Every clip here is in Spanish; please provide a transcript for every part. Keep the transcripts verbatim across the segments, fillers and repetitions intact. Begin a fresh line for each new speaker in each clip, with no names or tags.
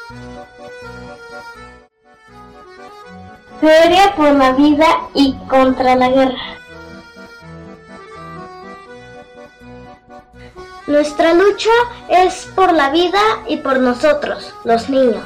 Feria por la vida y contra la guerra. Nuestra lucha es por la vida y por nosotros, los niños.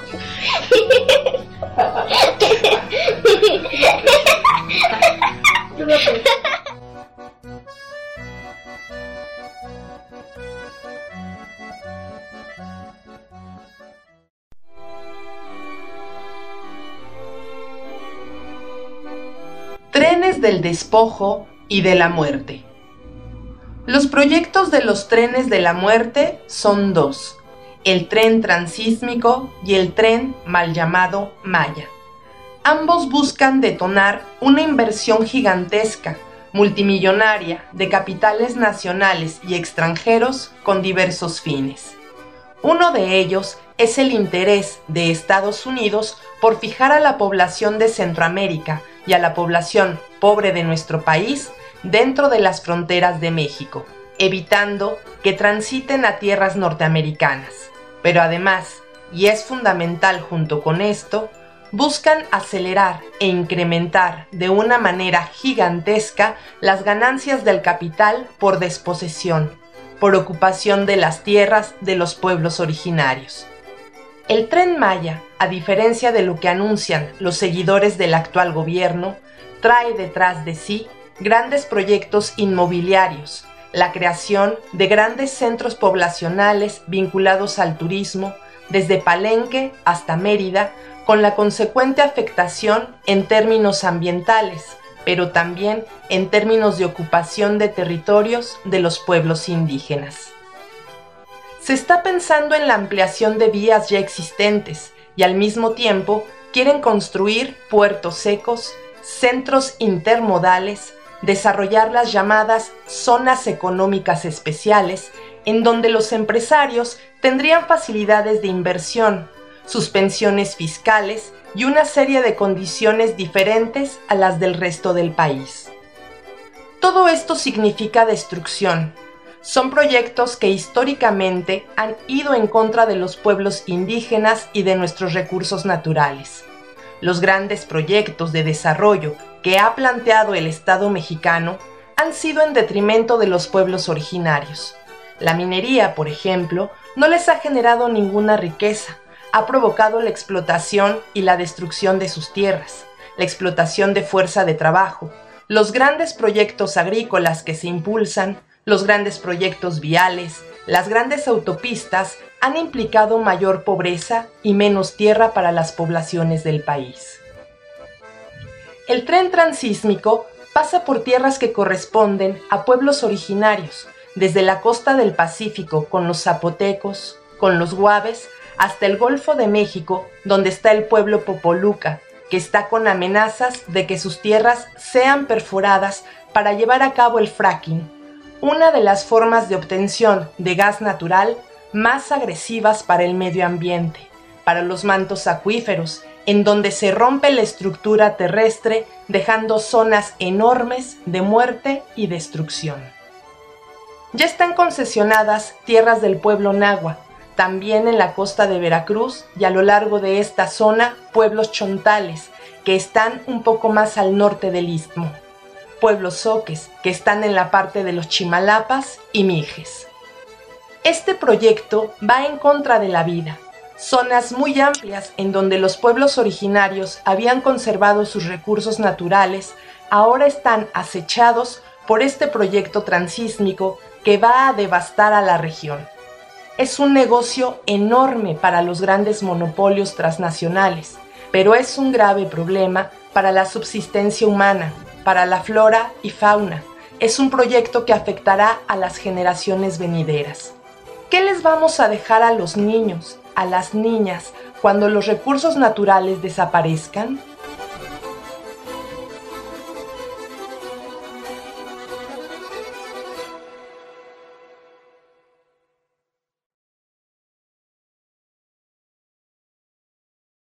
Trenes del despojo y de la muerte. Los proyectos de los trenes de la muerte son dos: el tren transísmico y el tren mal llamado Maya. Ambos buscan detonar una inversión gigantesca, multimillonaria, de capitales nacionales y extranjeros con diversos fines. Uno de ellos es el interés de Estados Unidos por fijar a la población de Centroamérica y a la población pobre de nuestro país dentro de las fronteras de México, evitando que transiten a tierras norteamericanas. Pero además, y es fundamental junto con esto, buscan acelerar e incrementar de una manera gigantesca las ganancias del capital por desposesión, por ocupación de las tierras de los pueblos originarios. El Tren Maya, a diferencia de lo que anuncian los seguidores del actual gobierno, trae detrás de sí grandes proyectos inmobiliarios, la creación de grandes centros poblacionales vinculados al turismo, desde Palenque hasta Mérida, con la consecuente afectación en términos ambientales, pero también en términos de ocupación de territorios de los pueblos indígenas. Se está pensando en la ampliación de vías ya existentes y al mismo tiempo quieren construir puertos secos, centros intermodales, desarrollar las llamadas zonas económicas especiales, en donde los empresarios tendrían facilidades de inversión, suspensiones fiscales y una serie de condiciones diferentes a las del resto del país. Todo esto significa destrucción. Son proyectos que históricamente han ido en contra de los pueblos indígenas y de nuestros recursos naturales. Los grandes proyectos de desarrollo que ha planteado el Estado mexicano han sido en detrimento de los pueblos originarios. La minería, por ejemplo, no les ha generado ninguna riqueza, ha provocado la explotación y la destrucción de sus tierras, la explotación de fuerza de trabajo, los grandes proyectos agrícolas que se impulsan, los grandes proyectos viales, las grandes autopistas han implicado mayor pobreza y menos tierra para las poblaciones del país. El tren transísmico pasa por tierras que corresponden a pueblos originarios, desde la costa del Pacífico con los zapotecos, con los guaves, hasta el Golfo de México, donde está el pueblo Popoluca, que está con amenazas de que sus tierras sean perforadas para llevar a cabo el fracking, una de las formas de obtención de gas natural más agresivas para el medio ambiente, para los mantos acuíferos, en donde se rompe la estructura terrestre, dejando zonas enormes de muerte y destrucción. Ya están concesionadas tierras del pueblo nahua, también en la costa de Veracruz y a lo largo de esta zona pueblos chontales, que están un poco más al norte del istmo, pueblos zoques, que están en la parte de los Chimalapas y Mijes. Este proyecto va en contra de la vida. Zonas muy amplias en donde los pueblos originarios habían conservado sus recursos naturales, ahora están acechados por este proyecto transísmico que va a devastar a la región. Es un negocio enorme para los grandes monopolios transnacionales, pero es un grave problema para la subsistencia humana, para la flora y fauna. Es un proyecto que afectará a las generaciones venideras. ¿Qué les vamos a dejar a los niños, a las niñas, cuando los recursos naturales desaparezcan?